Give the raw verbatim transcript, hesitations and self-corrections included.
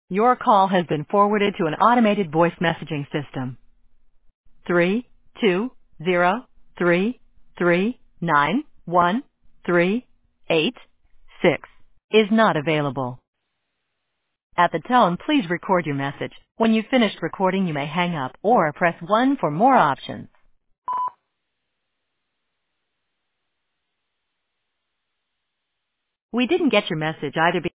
Your call has been forwarded to an automated voice messaging system. Three two zero three three nine one three eight six is not available. At the tone, please record your message. When you've finished recording, you may hang up or press one for more options. We didn't get your message either.